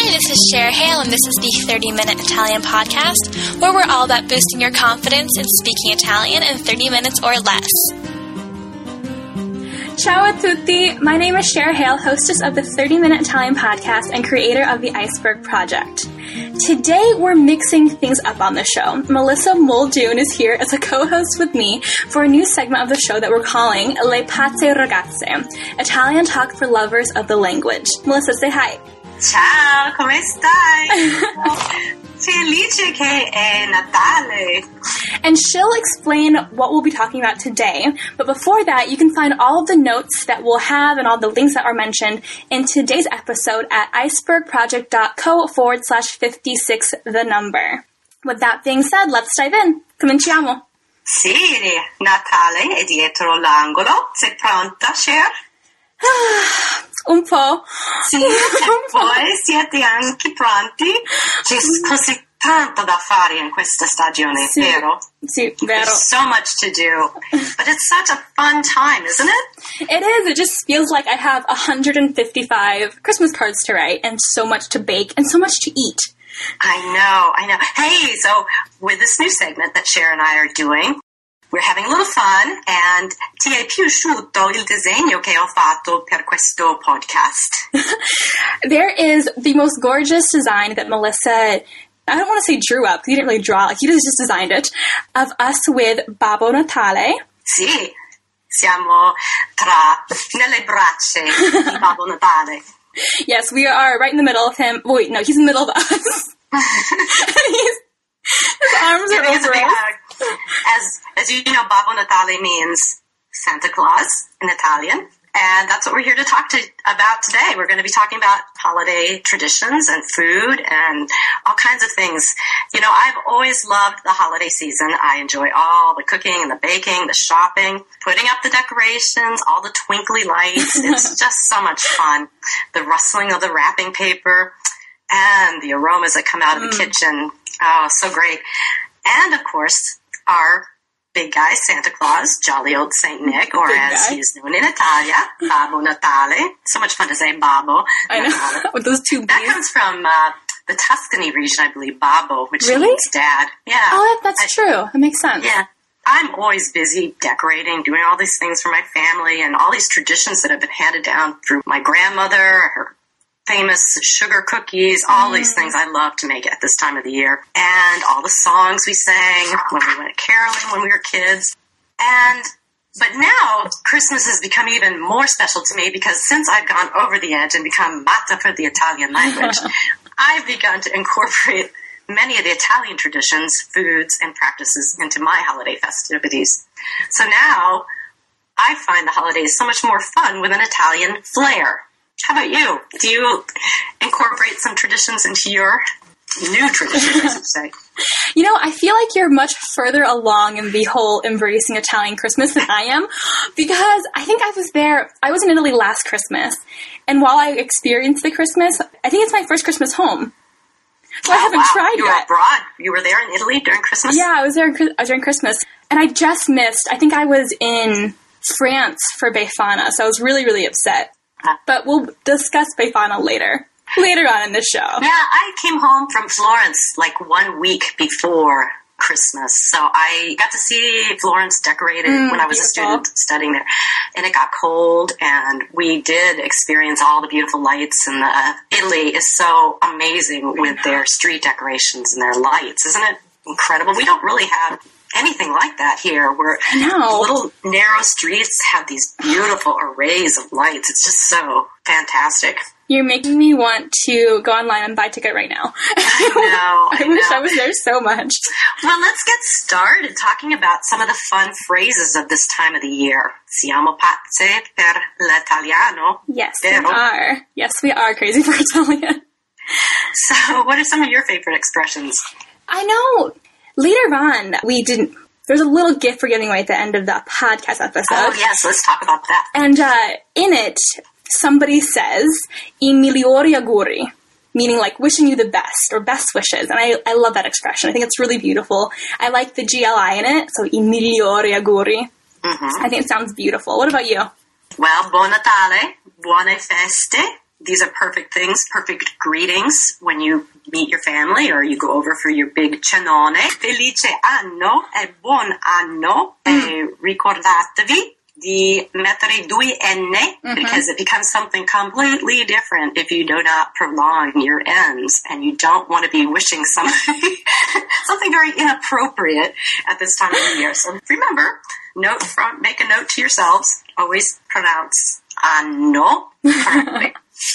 This is Cher Hale, and this is the 30-Minute Italian Podcast, where we're all about boosting your confidence in speaking Italian in 30 minutes or less. Ciao a tutti! My name is Cher Hale, hostess of the 30-Minute Italian Podcast and creator of the Iceberg Project. Today, we're mixing things up on the show. Melissa Muldoon is here as a co-host with me for a new segment of the show that we're calling Le Pazze Ragazze, Italian talk for lovers of the language. Melissa, say hi. Ciao, come stai? Felice che è Natale. And she'll explain what we'll be talking about today. But before that, you can find all of the notes that we'll have and all the links that are mentioned in today's episode at icebergproject.co/56 the number. With that being said, let's dive in. Cominciamo. Sì, Natale è dietro l'angolo. Sei pronta, Cher? Un po'. Sì, e poi siete anche pronti? C'è così tanto da fare in questa stagione, sì, vero? Sì, vero. There's so much to do, but it's such a fun time, isn't it? It is. It just feels like I have 155 Christmas cards to write and so much to bake and so much to eat. I know. Hey, so with this new segment that Cher and I are doing, we're having a little fun, and ti è piaciuto il disegno che ho fatto per questo podcast? There is the most gorgeous design that Melissa, I don't want to say drew up, because he didn't really draw, like he just designed it, of us with Babbo Natale. Sì, siamo nelle braccia di Babbo Natale. Yes, we are right in the middle of him. Wait, no, he's in the middle of us. His arms are over us. As you know, Babbo Natale means Santa Claus in Italian, and that's what we're here to talk about today. We're going to be talking about holiday traditions and food and all kinds of things. You know, I've always loved the holiday season. I enjoy all the cooking and the baking, the shopping, putting up the decorations, all the twinkly lights. It's just so much fun. The rustling of the wrapping paper and the aromas that come out of the kitchen. Oh, so great. And, of course, our big guy, Santa Claus, jolly old Saint Nick, or big as guy. he's known in Italia, Babbo Natale. So much fun to say Babbo. I know, with those two That B's. comes from the Tuscany region, I believe, Babbo, which Really? means dad. Yeah. Oh, that's true. That makes sense. Yeah. I'm always busy decorating, doing all these things for my family, and all these traditions that have been handed down through my grandmother, her famous sugar cookies, all these things I love to make at this time of the year. And all the songs we sang when we went caroling when we were kids. But now Christmas has become even more special to me because since I've gone over the edge and become matta for the Italian language, I've begun to incorporate many of the Italian traditions, foods, and practices into my holiday festivities. So now I find the holidays so much more fun with an Italian flair. How about you? Do you incorporate some traditions into your new traditions, I should say? You know, I feel like you're much further along in the whole embracing Italian Christmas than I am, because I think I was in Italy last Christmas, and while I experienced the Christmas, I think it's my first Christmas home. So I haven't tried you yet. You were abroad. You were there in Italy during Christmas? Yeah, I was there during Christmas, and I just missed, I think I was in France for Befana, so I was really, really upset. But we'll discuss Befana later on in the show. Yeah, I came home from Florence like 1 week before Christmas. So I got to see Florence decorated when I was a student studying there. And it got cold, and we did experience all the beautiful lights. And Italy is so amazing with their street decorations and their lights. Isn't it incredible? We don't really have anything like that here, where little narrow streets have these beautiful arrays of lights. It's just so fantastic. You're making me want to go online and buy a ticket right now. I know. I wish I was there so much. Well, let's get started talking about some of the fun phrases of this time of the year. Siamo pazze per l'italiano. Yes, vero? we are. Yes, we are crazy for Italian. So, what are some of your favorite expressions? I know. Later on, there's a little gift we're giving away at the end of the podcast episode. Oh, yes, let's talk about that. And in it, somebody says, I migliori auguri, meaning like wishing you the best or best wishes. And I love that expression. I think it's really beautiful. I like the GLI in it, so I migliori auguri. Mm-hmm. I think it sounds beautiful. What about you? Well, buon Natale, buone feste, these are perfect things, perfect greetings when you meet your family or you go over for your big cenone. Felice anno e buon anno. E ricordatevi di mettere due N because it becomes something completely different if you do not prolong your N's, and you don't want to be wishing something very inappropriate at this time of the year. So remember, make a note to yourselves, always pronounce anno correctly.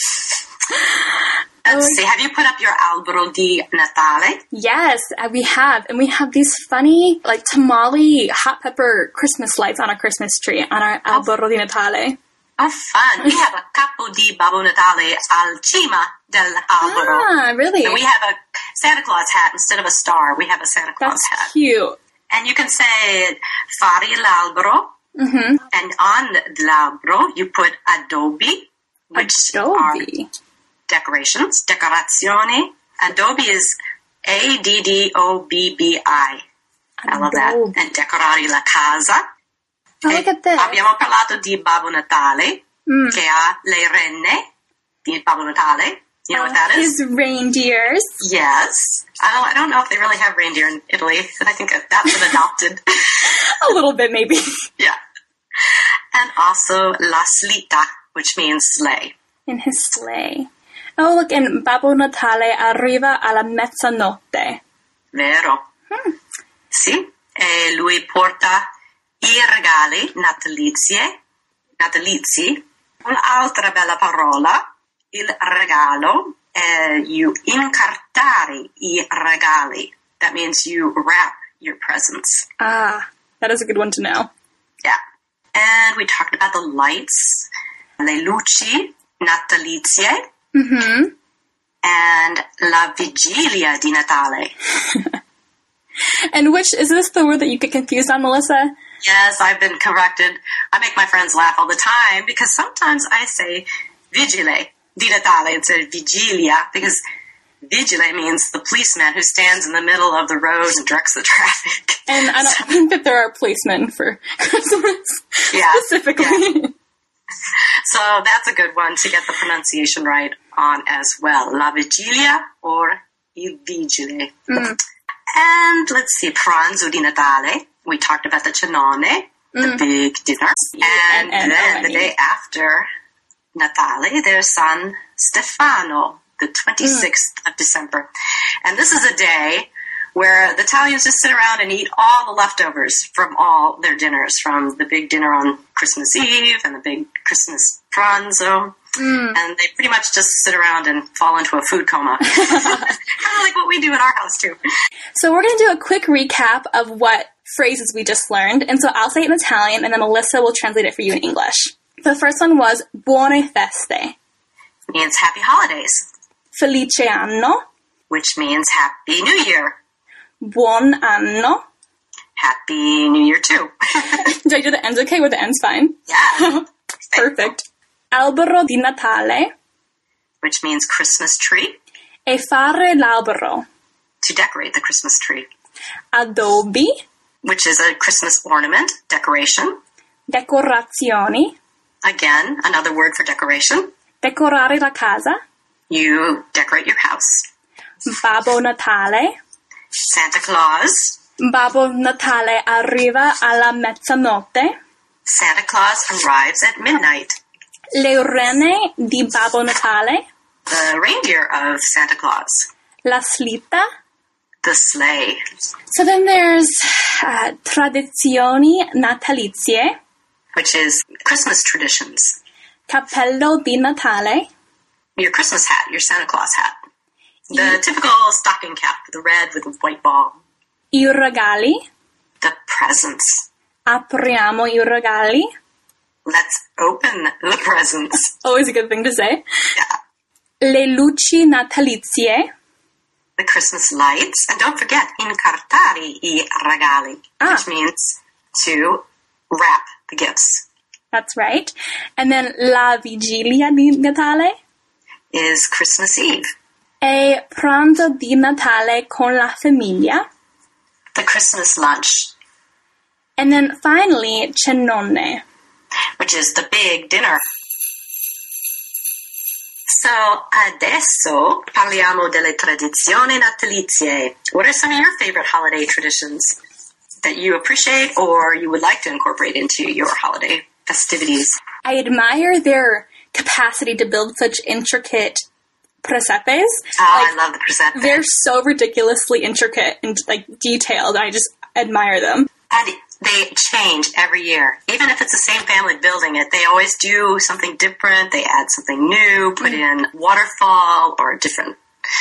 Let's see, have you put up your albero di Natale? Yes, we have. And we have these funny, like, tamale hot pepper Christmas lights on our Christmas tree, on our albero di Natale. Oh, fun. We have a capo di Babbo Natale al cima dell'albero. Ah, really? And we have a Santa Claus hat instead of a star. We have a Santa Claus hat. That's cute. And you can say, fare l'albero. And on l'albero, you put adobe, which are decorations, decorazioni. Adobe is Addobbi. I love that. And decorare la casa. Oh, look at this. Abbiamo parlato di Babbo Natale, che ha le renne di Babbo Natale. You know what that is? His reindeers. Yes. I don't know if they really have reindeer in Italy. I think that's been adopted. A little bit, maybe. Yeah. And also la slitta, which means sleigh. In his sleigh. Oh, look, and Babbo Natale arriva alla mezzanotte. Vero. Sì. E lui porta i regali natalizi. Un'altra bella parola, il regalo. You incartare i regali. That means you wrap your presents. Ah, that is a good one to know. Yeah. And we talked about the lights, le luci natalizie, and la vigilia di Natale. And which, is this the word that you get confused on, Melissa? Yes, I've been corrected. I make my friends laugh all the time because sometimes I say vigile di Natale instead of vigilia, because vigile means the policeman who stands in the middle of the road and directs the traffic. And I don't think that there are policemen for Christmas specifically. Yeah. So that's a good one to get the pronunciation right on as well. La vigilia or il vigile. And let's see, pranzo di Natale. We talked about the cenone, the big dinner. And then the day after Natale, there's San Stefano, the 26th of December. And this is a day where the Italians just sit around and eat all the leftovers from all their dinners, from the big dinner on Christmas Eve and the big Christmas pranzo. And they pretty much just sit around and fall into a food coma. Kind of like what we do in our house, too. So we're going to do a quick recap of what phrases we just learned. And so I'll say it in Italian, and then Melissa will translate it for you in English. The first one was buone feste. Means happy holidays. Felice anno. Which means happy New Year. Buon anno. Happy New Year, too. Do I do the ends okay? Were the ends fine? Yeah. Perfect. Albero di Natale. Which means Christmas tree. E fare l'albero. To decorate the Christmas tree. Adobe. Which is a Christmas ornament, decoration. Decorazioni. Again, another word for decoration. Decorare la casa. You decorate your house. Babbo Natale. Santa Claus. Babbo Natale arriva alla mezzanotte. Santa Claus arrives at midnight. Le renne di Babbo Natale. The reindeer of Santa Claus. La slitta. The sleigh. So then there's tradizioni natalizie. Which is Christmas traditions. Cappello di Natale. Your Christmas hat, your Santa Claus hat. The typical stocking cap, the red with a white ball. I regali. The presents. Apriamo i regali. Let's open the presents. Always a good thing to say. Yeah. Le luci natalizie. The Christmas lights. And don't forget, incartare i regali. Which means to wrap the gifts. That's right. And then la vigilia di Natale. Is Christmas Eve. E pranzo di Natale con la famiglia. The Christmas lunch. And then finally, cenone. Which is the big dinner. So adesso parliamo delle tradizioni natalizie. What are some of your favorite holiday traditions that you appreciate or you would like to incorporate into your holiday festivities? I admire their capacity to build such intricate presepes. I love the presepe. They're so ridiculously intricate and detailed. I just admire them. And they change every year. Even if it's the same family building it, they always do something different. They add something new, put in waterfall or just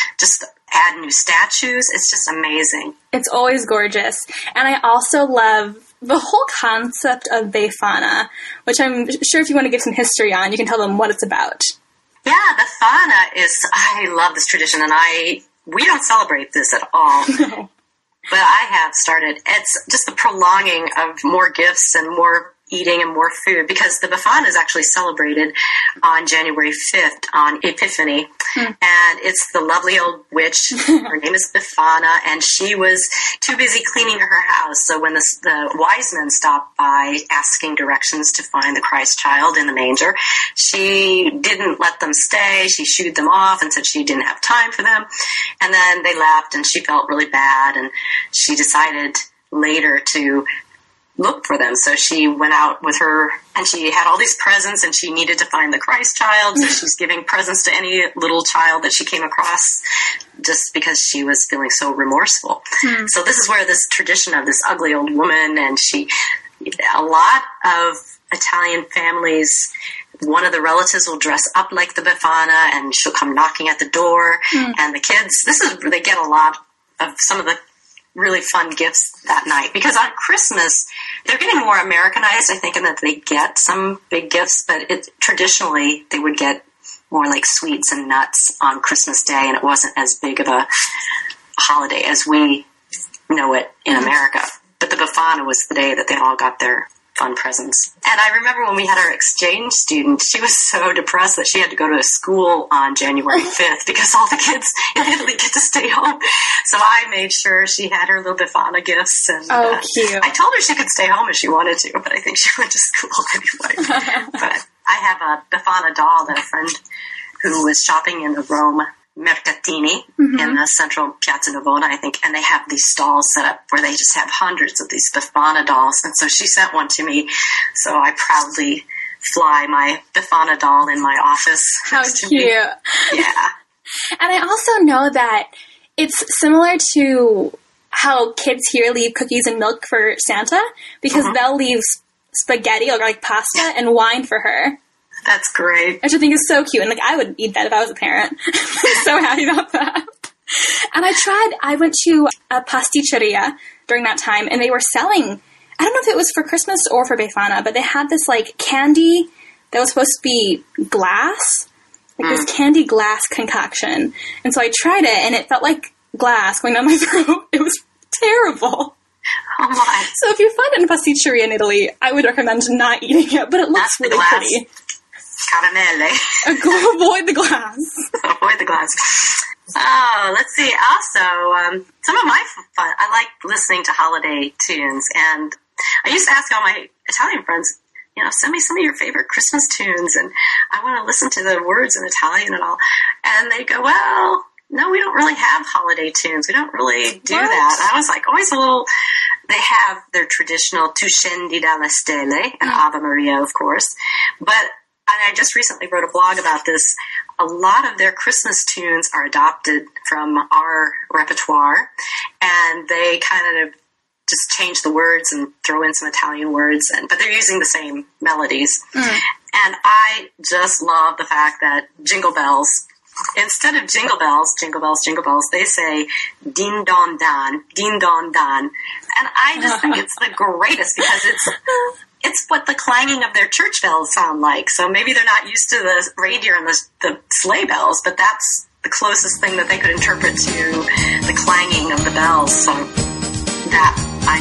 add new statues. It's just amazing. It's always gorgeous. And I also love the whole concept of Befana, which I'm sure if you want to give some history on, you can tell them what it's about. Yeah, Befana I love this tradition, and we don't celebrate this at all. No. But I have started. It's just the prolonging of more gifts and more eating and more food, because the Befana is actually celebrated on January 5th on Epiphany. And it's the lovely old witch. Her name is Befana, and she was too busy cleaning her house. So when the wise men stopped by asking directions to find the Christ child in the manger, she didn't let them stay. She shooed them off and said she didn't have time for them. And then they left, and she felt really bad, and she decided later to look for them. So she went out with her, and she had all these presents, and she needed to find the Christ child. So she's giving presents to any little child that she came across, just because she was feeling so remorseful. So this is where this tradition of this ugly old woman, and a lot of Italian families, one of the relatives will dress up like the Befana, and she'll come knocking at the door. And the kids, they get a lot of some of the really fun gifts that night, because on Christmas they're getting more Americanized, I think, in that they get some big gifts, but traditionally they would get more like sweets and nuts on Christmas Day, and it wasn't as big of a holiday as we know it in America. But the Befana was the day that they all got their fun presents. And I remember when we had our exchange student, she was so depressed that she had to go to a school on January 5th because all the kids in Italy get to stay home. So I made sure she had her little Befana gifts. And cute. I told her she could stay home if she wanted to, but I think she went to school anyway. But I have a Befana doll that a friend who was shopping in the Rome Mercatini in the central Piazza Navona, I think, and they have these stalls set up where they just have hundreds of these Befana dolls, and so she sent one to me, so I proudly fly my Befana doll in my office. How cute. Yeah. And I also know that it's similar to how kids here leave cookies and milk for Santa, because they'll leave spaghetti or like pasta and wine for her. That's great. Which I think is so cute. And I would eat that if I was a parent. I'm so happy about that. And I went to a pasticceria during that time, and they were selling, I don't know if it was for Christmas or for Befana, but they had this candy that was supposed to be glass, this candy glass concoction. And so I tried it, and it felt like glass going down my throat. It was terrible. Oh my. So if you find it in a pasticceria in Italy, I would recommend not eating it, but it looks really pretty. Caramelle. Avoid the glass. Avoid the glass. Oh, let's see. Also, some of my fun, I like listening to holiday tunes, and I used to ask all my Italian friends, send me some of your favorite Christmas tunes, and I want to listen to the words in Italian and all. And they go, well, no, we don't really have holiday tunes. We don't really do that. And I was like, always a little, they have their traditional Tu scendi dalle stelle and Ave Maria, of course. And I just recently wrote a blog about this. A lot of their Christmas tunes are adopted from our repertoire, and they kind of just change the words and throw in some Italian words, but they're using the same melodies. And I just love the fact that Jingle Bells, instead of jingle bells, jingle bells, jingle bells, they say din don dan, din don dan. And I just think it's the greatest, because it's what the clanging of their church bells sound like. So maybe they're not used to the reindeer and the sleigh bells, but that's the closest thing that they could interpret to the clanging of the bells. So that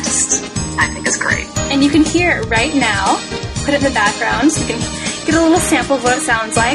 I think is great. And you can hear it right now. Put it in the background so you can get a little sample of what it sounds like.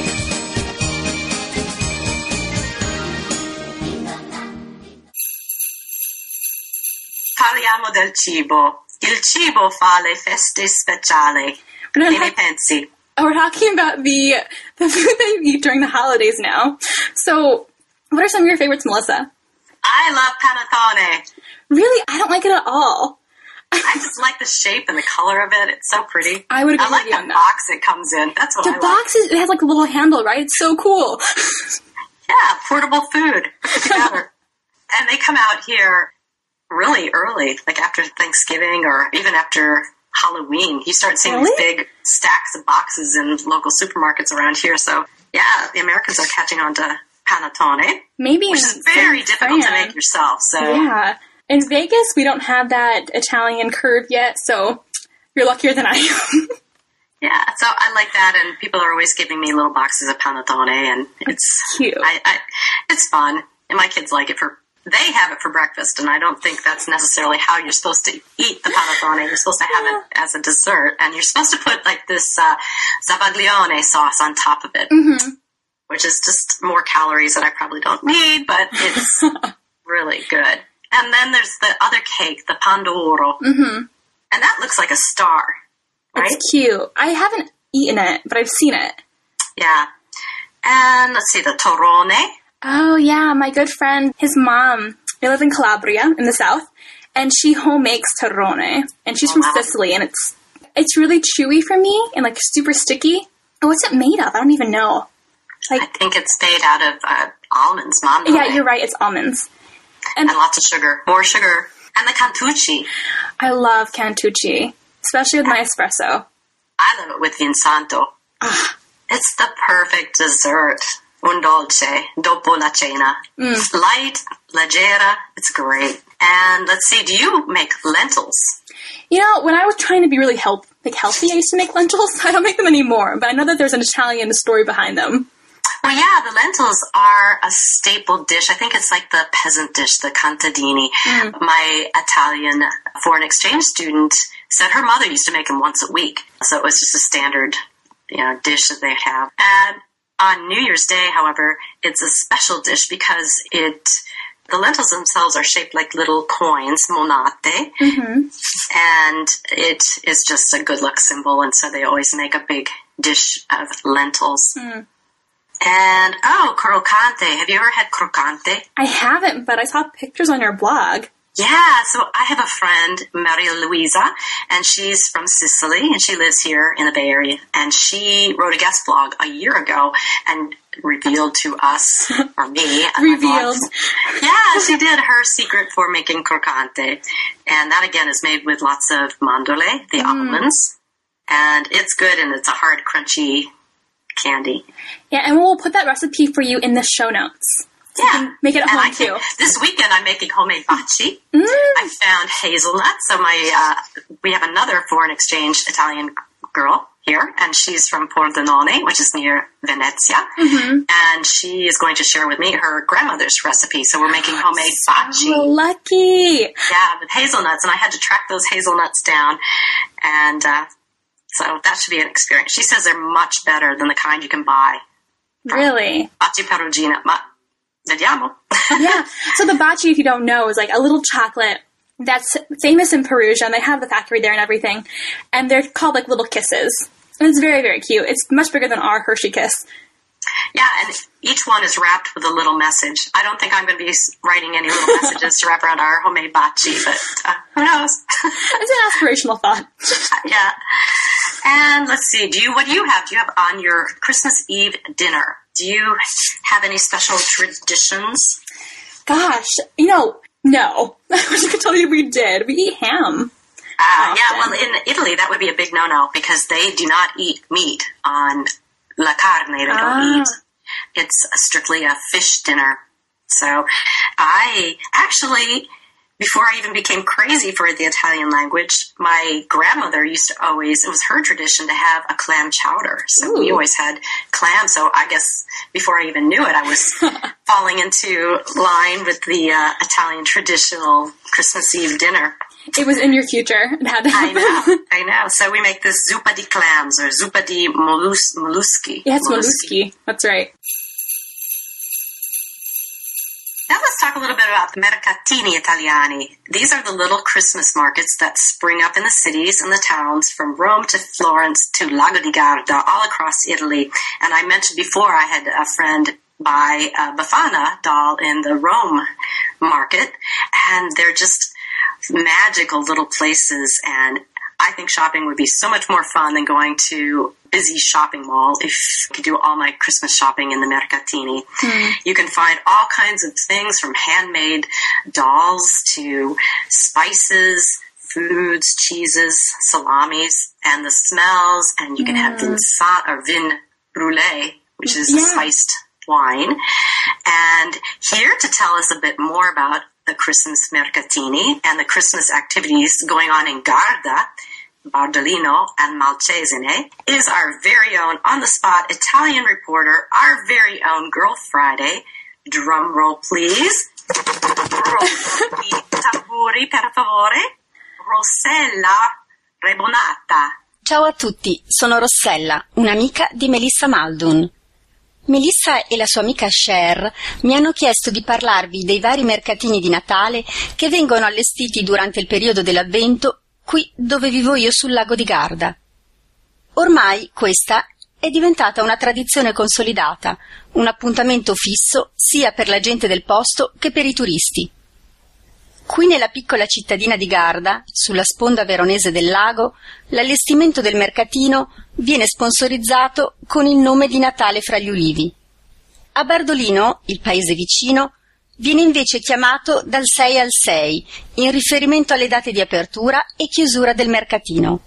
Parliamo del cibo. Il cibo fa le feste speciali. Che ne pensi? we're talking about the food that you eat during the holidays now. So, what are some of your favorites, Melissa? I love panettone. Really? I don't like it at all. I just like the shape and the color of it. It's so pretty. I would agree like with you the on that. box it comes in. That's what I like. The box it has like a little handle, right? It's so cool. Yeah, portable food put together. And they come out here really early, like after Thanksgiving or even after Halloween. You start seeing these big stacks of boxes in local supermarkets around here. So, yeah, the Americans are catching on to panettone. Maybe which is very difficult to make yourself. So yeah. In Vegas, we don't have that Italian curve yet, so you're luckier than I am. Yeah, so I like that, and people are always giving me little boxes of panettone, and it's cute. It's fun, and my kids like it they have it for breakfast, and I don't think that's necessarily how you're supposed to eat the panettone. You're supposed to have it as a dessert, and you're supposed to put like this Zavaglione sauce on top of it, which is just more calories that I probably don't need, but it's really good. And then there's the other cake, the pandoro, and that looks like a star, right? It's cute. I haven't eaten it, but I've seen it. Yeah. And let's see, the torrone. Oh, yeah, my good friend, his mom, they live in Calabria, in the south, and she home makes torrone, and she's from Sicily, and it's really chewy for me, and, like, super sticky. Oh, what's it made of? I don't even know. Like, I think it's made out of almonds, mandorle. Yeah, you're right, it's almonds. And lots of sugar. More sugar. And the cantucci. I love cantucci, especially with my espresso. I love it with Vinsanto. It's the perfect dessert. Un dolce, dopo la cena. It's light, leggera, it's great. And let's see, do you make lentils? You know, when I was trying to be really healthy, I used to make lentils. I don't make them anymore, but I know that there's an Italian story behind them. Well, yeah, the lentils are a staple dish. I think it's like the peasant dish, the contadini. My Italian foreign exchange student said her mother used to make them once a week. So it was just a standard, dish that they'd have. And on New Year's Day, however, it's a special dish because the lentils themselves are shaped like little coins, monate, and it is just a good luck symbol, and so they always make a big dish of lentils. And, crocante. Have you ever had crocante? I haven't, but I saw pictures on your blog. Yeah, so I have a friend, Maria Luisa, and she's from Sicily, and she lives here in the Bay Area, and she wrote a guest blog a year ago and revealed to us, or me. Revealed. Yeah, she did her secret for making crocante, and that again is made with lots of mandorle, the almonds, and it's good, and it's a hard, crunchy candy. Yeah, and we'll put that recipe for you in the show notes. So you can make it at home, too. This weekend, I'm making homemade baci. I found hazelnuts. So we have another foreign exchange Italian girl here, and she's from Pordenone, which is near Venezia. And she is going to share with me her grandmother's recipe. So we're making homemade baci. So lucky. Yeah, with hazelnuts, and I had to track those hazelnuts down. And so that should be an experience. She says they're much better than the kind you can buy. Really? Baci Perugina. Vediamo. Yeah. So the baci, if you don't know, is like a little chocolate that's famous in Perugia, and they have the factory there and everything. And they're called like little kisses. And it's very, very cute. It's much bigger than our Hershey Kiss. Yeah, and each one is wrapped with a little message. I don't think I'm going to be writing any little messages to wrap around our homemade baci, but who knows? It's an aspirational thought. Yeah. And let's see, what do you have? Do you have on your Christmas Eve dinner? Do you have any special traditions? Gosh, no. I wish I could tell you we did. We eat ham. Yeah, well, in Italy, that would be a big no-no because they do not eat meat on la carne. They don't eat. It's strictly a fish dinner. So I actually, before I even became crazy for the Italian language, my grandmother used to always, it was her tradition to have a clam chowder. So we always had clam. So I guess before I even knew it, I was falling into line with the Italian traditional Christmas Eve dinner. It was in your future. It had to happen. I know. So we make this zuppa di clams or zuppa di molluschi. Yeah, it's molluschi. That's right. That was let's talk a little bit about the mercatini italiani. These are the little Christmas markets that spring up in the cities and the towns from Rome to Florence to Lago di Garda, all across Italy. And I mentioned before I had a friend buy a Befana doll in the Rome market, and they're just magical little places, and I think shopping would be so much more fun than going to busy shopping mall if I could do all my Christmas shopping in the mercatini. You can find all kinds of things from handmade dolls to spices, foods, cheeses, salamis, and the smells, and you can have vin brûlé, which is a spiced wine. And here to tell us a bit more about the Christmas mercatini and the Christmas activities going on in Garda, Bardolino, and Malcesine is our very own on-the-spot Italian reporter, our very own Girl Friday. Drum roll, please. Tamburi, per favore. Rossella Rebonata. Ciao a tutti, sono Rossella, un'amica di Melissa Muldoon. Melissa e la sua amica Cher mi hanno chiesto di parlarvi dei vari mercatini di Natale che vengono allestiti durante il periodo dell'Avvento qui dove vivo io sul lago di Garda. Ormai questa è diventata una tradizione consolidata, un appuntamento fisso sia per la gente del posto che per i turisti. Qui nella piccola cittadina di Garda, sulla sponda veronese del lago, l'allestimento del mercatino viene sponsorizzato con il nome di Natale fra gli ulivi. A Bardolino, il paese vicino, viene invece chiamato dal 6 al 6, in riferimento alle date di apertura e chiusura del mercatino.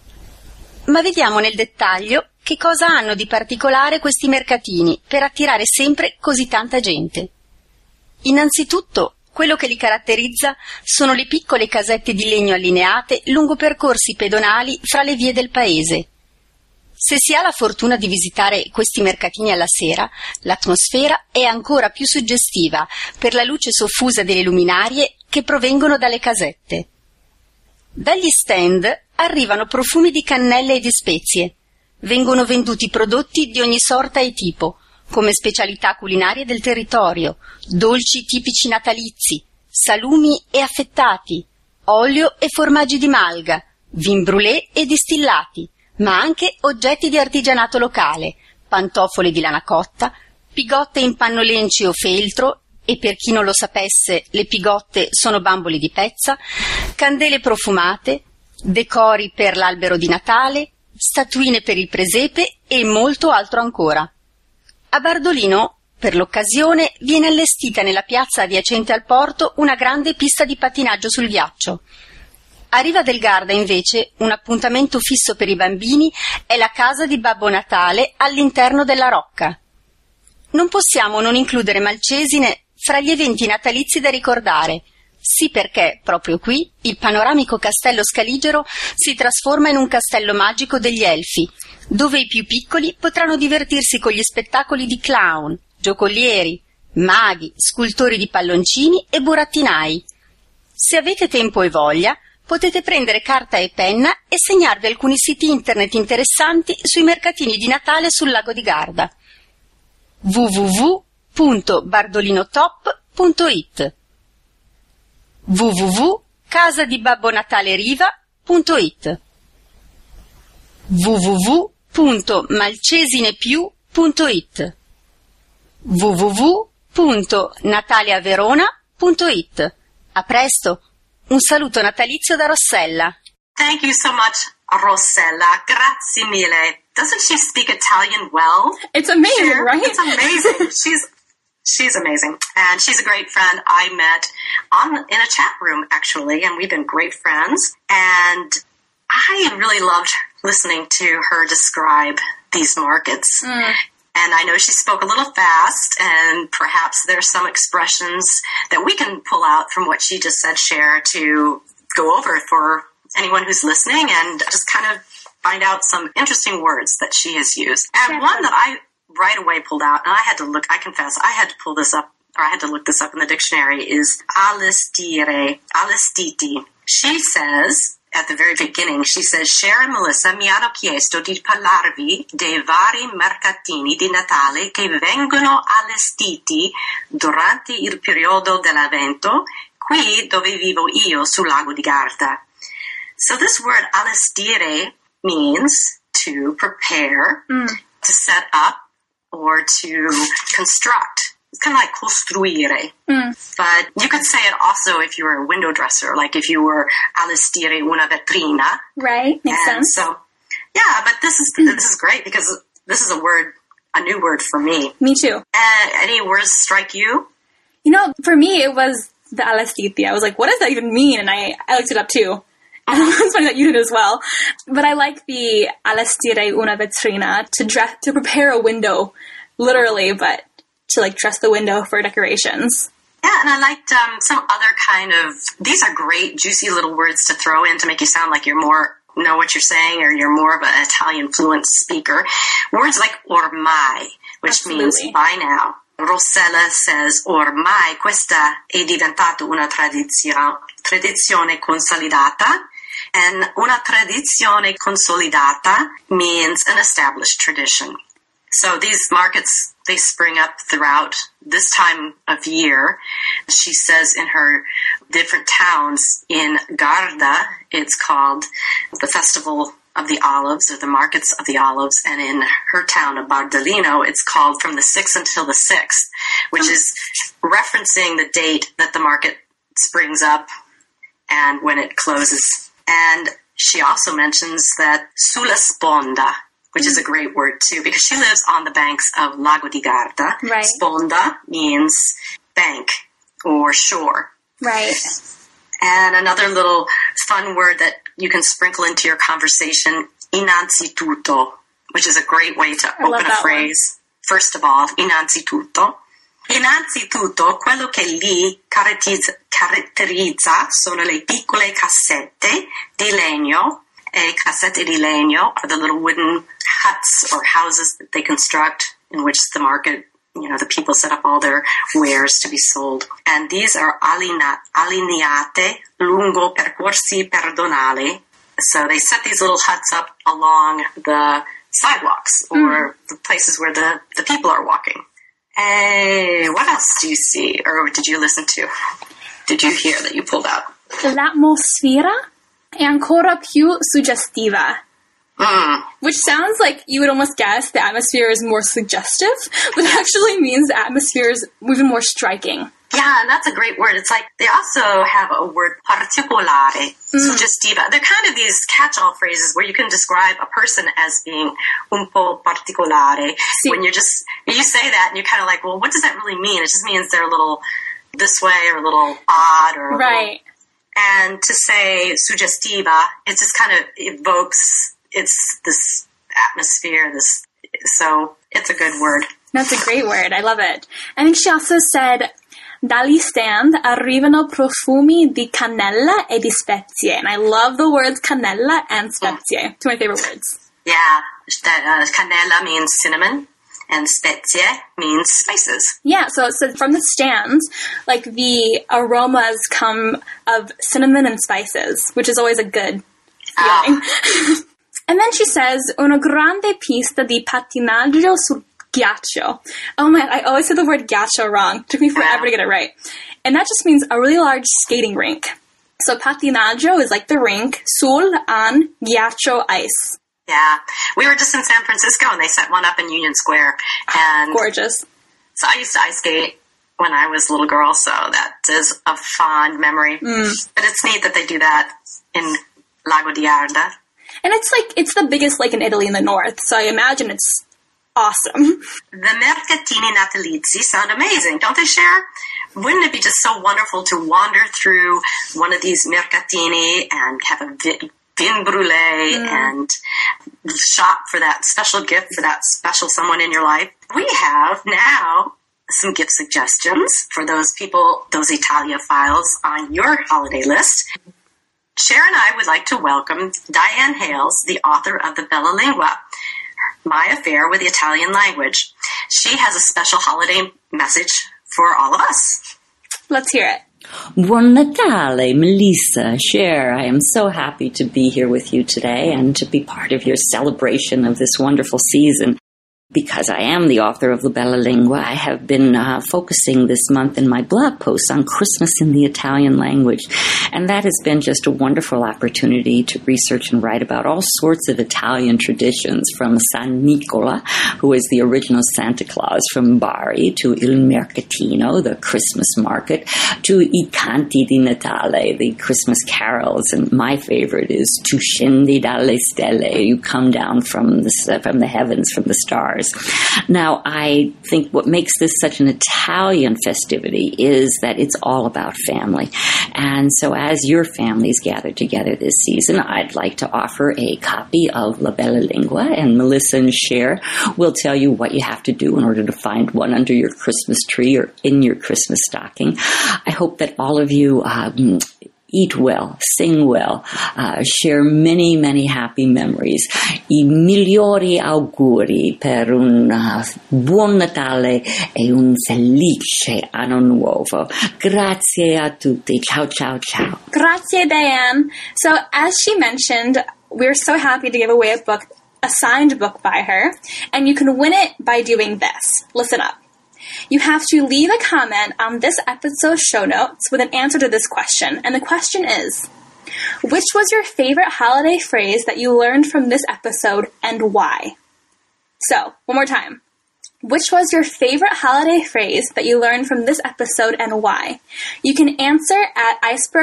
Ma vediamo nel dettaglio che cosa hanno di particolare questi mercatini per attirare sempre così tanta gente. Innanzitutto, quello che li caratterizza sono le piccole casette di legno allineate lungo percorsi pedonali fra le vie del paese. Se si ha la fortuna di visitare questi mercatini alla sera, l'atmosfera è ancora più suggestiva per la luce soffusa delle luminarie che provengono dalle casette. Dagli stand arrivano profumi di cannelle e di spezie. Vengono venduti prodotti di ogni sorta e tipo, come specialità culinarie del territorio, dolci tipici natalizi, salumi e affettati, olio e formaggi di malga, vin brûlé e distillati, ma anche oggetti di artigianato locale, pantofole di lana cotta, pigotte in panno lenci o feltro, e per chi non lo sapesse, le pigotte sono bambole di pezza, candele profumate, decori per l'albero di Natale, statuine per il presepe e molto altro ancora. A Bardolino, per l'occasione, viene allestita nella piazza adiacente al porto una grande pista di pattinaggio sul ghiaccio. A Riva del Garda, invece, un appuntamento fisso per i bambini è la casa di Babbo Natale all'interno della rocca. Non possiamo non includere Malcesine fra gli eventi natalizi da ricordare, sì perché, proprio qui, il panoramico castello scaligero si trasforma in un castello magico degli elfi, dove i più piccoli potranno divertirsi con gli spettacoli di clown, giocolieri, maghi, scultori di palloncini e burattinai. Se avete tempo e voglia, potete prendere carta e penna e segnarvi alcuni siti internet interessanti sui mercatini di Natale sul lago di Garda. www.bardolinotop.it www.casadibabbonataleriva.it www.malcesinepiù.it www.nataliaverona.it. A presto! Un saluto natalizio da Rossella. Thank you so much, Rossella. Grazie mille. Doesn't she speak Italian well? It's amazing, Cher? right? It's amazing. She's amazing. And she's a great friend I met in a chat room, actually, and we've been great friends. And I really loved listening to her describe these markets. And I know she spoke a little fast, and perhaps there's some expressions that we can pull out from what she just said, Cher, to go over for anyone who's listening and just kind of find out some interesting words that she has used. And one that I right away pulled out, and I confess, I had to pull this up, or I had to look this up in the dictionary, is allestire, allestiti. She says at the very beginning, she says, Cher e Melissa mi hanno chiesto di parlarvi dei vari mercatini di Natale che vengono allestiti durante il periodo dell'Avvento, qui dove vivo io, sul lago di Garda. So this word allestire means to prepare, to set up, or to construct. It's kind of like costruire. But you could say it also if you were a window dresser, like if you were allestire una vetrina. Right, makes sense. So, yeah, but this is great because this is a new word for me. Me too. Any words strike you? You know, for me, it was the allestiti. I was like, what does that even mean? And I looked it up too. It's funny that you did as well. But I like the allestire una vetrina, to prepare a window, literally, but to like dress the window for decorations. Yeah, and I liked some other kind of, these are great, juicy little words to throw in to make you sound like you're more, know what you're saying, or you're more of an Italian fluent speaker. Words like ormai, which means by now. Rossella says, ormai questa è diventata una tradizione consolidata. And una tradizione consolidata means an established tradition. So these markets, they spring up throughout this time of year. She says in her different towns in Garda, it's called the Festival of the Olives, or the Markets of the Olives. And in her town of Bardolino, it's called from the 6th until the 6th, which is referencing the date that the market springs up and when it closes. And she also mentions that sulla sponda, which is a great word too, because she lives on the banks of Lago di Garda. Right. Sponda means bank or shore. Right. And another little fun word that you can sprinkle into your conversation, innanzitutto, which is a great way to open a phrase. First of all, innanzitutto. Innanzitutto, quello che lì caratterizza sono le piccole cassette di legno. E cassette di legno are the little wooden huts or houses that they construct in which the market, the people set up all their wares to be sold. And these are allineate lungo percorsi pedonali. So they set these little huts up along the sidewalks or the places where the people are walking. Hey, what else do you see, or did you listen to? Did you hear that you pulled out? L'atmosfera è ancora più suggestiva. Which sounds like you would almost guess the atmosphere is more suggestive, but it actually means the atmosphere is even more striking. Yeah, and that's a great word. It's like they also have a word particolare, suggestiva. They're kind of these catch-all phrases where you can describe a person as being un po' particolare. Sí. When you say that and you're kind of like, well, what does that really mean? It just means they're a little this way or a little odd or a right. And to say suggestiva, it just kind of evokes this atmosphere, so it's a good word. That's a great word. I love it. I think she also said, dagli stand arrivano profumi di cannella e di spezie. And I love the words cannella and spezie. Two of my favorite words. Yeah, cannella means cinnamon, and spezie means spices. Yeah, so it says from the stands, like the aromas come of cinnamon and spices, which is always a good feeling. And then she says, una grande pista di pattinaggio sul ghiaccio. Oh my, I always say the word ghiaccio wrong. It took me forever to get it right. And that just means a really large skating rink. So pattinaggio is like the rink, sul on ghiaccio ice. Yeah. We were just in San Francisco and they set one up in Union Square. And gorgeous. So I used to ice skate when I was a little girl, so that is a fond memory. But it's neat that they do that in Lago di Garda. And it's the biggest lake in Italy in the north, so I imagine it's awesome. The mercatini natalizi sound amazing, don't they, Cher? Wouldn't it be just so wonderful to wander through one of these mercatini and have a vin brûlée and shop for that special gift for that special someone in your life? We have now some gift suggestions for those people, those Italiophiles on your holiday list. Cher and I would like to welcome Diane Hales, the author of the Bella Lingua, My Affair with the Italian Language. She has a special holiday message for all of us. Let's hear it. Buon Natale, Melissa, Cher. I am so happy to be here with you today and to be part of your celebration of this wonderful season. Because I am the author of La Bella Lingua, I have been focusing this month in my blog posts on Christmas in the Italian language. And that has been just a wonderful opportunity to research and write about all sorts of Italian traditions, from San Nicola, who is the original Santa Claus from Bari, to Il Mercatino, the Christmas market, to I Canti di Natale, the Christmas carols. And my favorite is Tu scendi dalle stelle, you come down from the heavens, from the stars. Now, I think what makes this such an Italian festivity is that it's all about family. And so as your families gather together this season, I'd like to offer a copy of La Bella Lingua, and Melissa and Cher will tell you what you have to do in order to find one under your Christmas tree or in your Christmas stocking. I hope that all of you eat well, sing well, share many, many happy memories. I migliori auguri per un buon Natale e un felice anno nuovo. Grazie a tutti. Ciao, ciao, ciao. Grazie, Diane. So, as she mentioned, we're so happy to give away a signed book by her, and you can win it by doing this. Listen up. You have to leave a comment on this episode's show notes with an answer to this question. And the question is, which was your favorite holiday phrase that you learned from this episode and why? So, one more time. Which was your favorite holiday phrase that you learned from this episode and why? You can answer at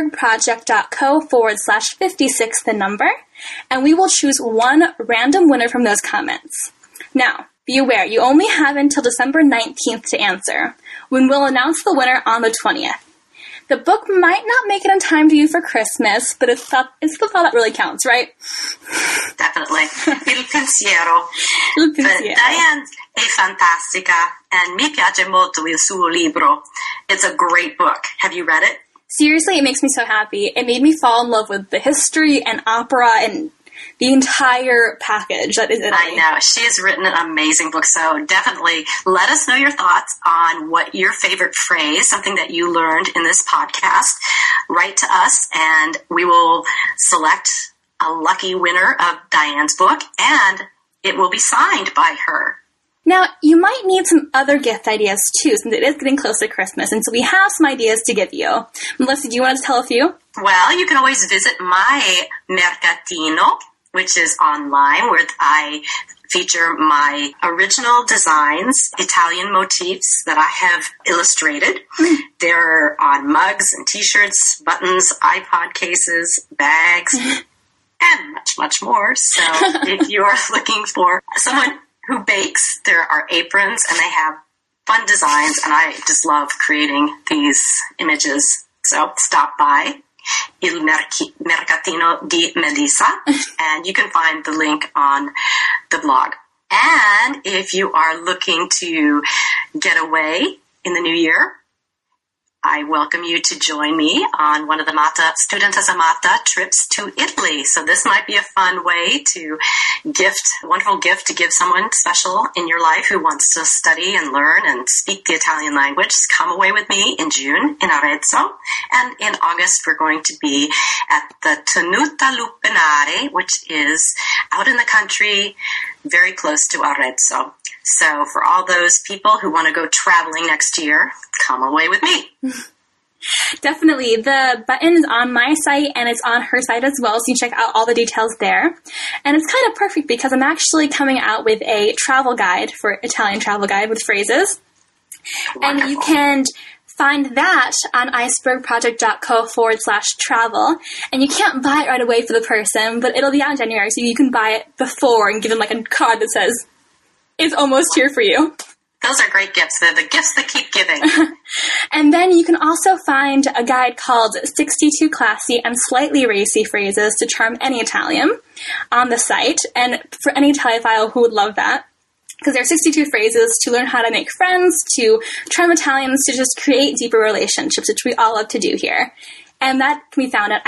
icebergproject.co/56 the number, and we will choose one random winner from those comments. Now, be aware, you only have until December 19th to answer, when we'll announce the winner on the 20th. The book might not make it in time to you for Christmas, but it's the thought that really counts, right? Definitely. Il pensiero. Il pensiero. Diane è fantastica, and mi piace molto il suo libro. It's a great book. Have you read it? Seriously, it makes me so happy. It made me fall in love with the history and opera and the entire package that is in it. I know. She has written an amazing book, so definitely let us know your thoughts on what your favorite phrase, something that you learned in this podcast. Write to us, and we will select a lucky winner of Diane's book, and it will be signed by her. Now, you might need some other gift ideas, too, since it is getting close to Christmas, and so we have some ideas to give you. Melissa, do you want to tell a few? Well, you can always visit my Mercatino, which is online, where I feature my original designs, Italian motifs that I have illustrated. They're on mugs and t-shirts, buttons, iPod cases, bags, and much, much more. So if you're looking for someone who bakes, there are aprons, and they have fun designs, and I just love creating these images. So stop by Il Mercatino di Melissa, and you can find the link on the blog. And if you are looking to get away in the new year, I welcome you to join me on one of the Studentessa Amata trips to Italy. So this might be a fun way to a wonderful gift to give someone special in your life who wants to study and learn and speak the Italian language. Come away with me in June in Arezzo. And in August, we're going to be at the Tenuta Luppinare, which is out in the country, very close to Arezzo. So for all those people who want to go traveling next year, come away with me. Definitely. The button is on my site and it's on her site as well, so you can check out all the details there. And it's kind of perfect because I'm actually coming out with a travel guide for Italian travel guide with phrases. Wonderful. And you can find that on icebergproject.co/travel. And you can't buy it right away for the person, but it'll be out in January, so you can buy it before and give them like a card that says, it's almost here for you. Those are great gifts. They're the gifts that keep giving. And then you can also find a guide called 62 Classy and Slightly Racy Phrases to Charm Any Italian on the site. And for any Italiophile who would love that, because there are 62 phrases to learn how to make friends, to charm Italians, to just create deeper relationships, which we all love to do here. And that can be found at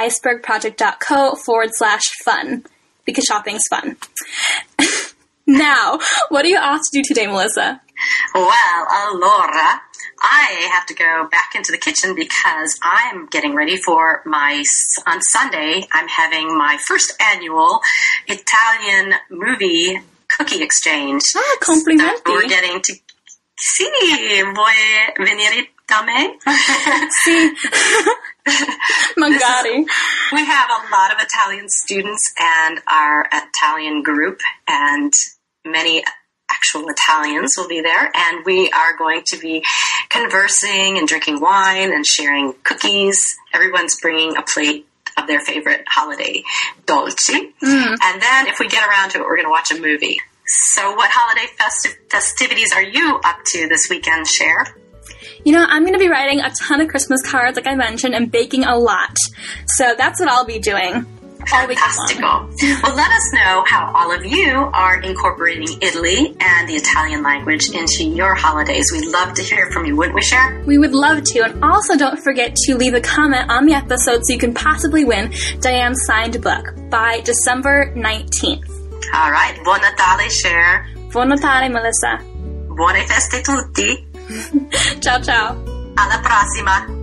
icebergproject.co/fun, because shopping's fun. Now, what are you off to do today, Melissa? Well, allora, I have to go back into the kitchen because I'm getting ready for on Sunday, I'm having my first annual Italian movie cookie exchange. Ah, complimenti. So we're getting to... Sì, vuoi venire da me? Sì. Magari. We have a lot of Italian students and our Italian group, and many actual Italians will be there, and we are going to be conversing and drinking wine and sharing cookies. Everyone's bringing a plate of their favorite holiday dolci. And then if we get around to it, we're going to watch a movie. So what holiday festivities are you up to this weekend, Cher? You know, I'm going to be writing a ton of Christmas cards, like I mentioned, and baking a lot. So that's what I'll be doing. Fantastical. Well, let us know how all of you are incorporating Italy and the Italian language into your holidays. We'd love to hear from you, wouldn't we, Cher? We would love to. And also don't forget to leave a comment on the episode so you can possibly win Diane's signed book by December 19th. All right. Buon Natale, Cher. Buon Natale, Melissa. Buone feste tutti. Ciao, ciao. Alla prossima.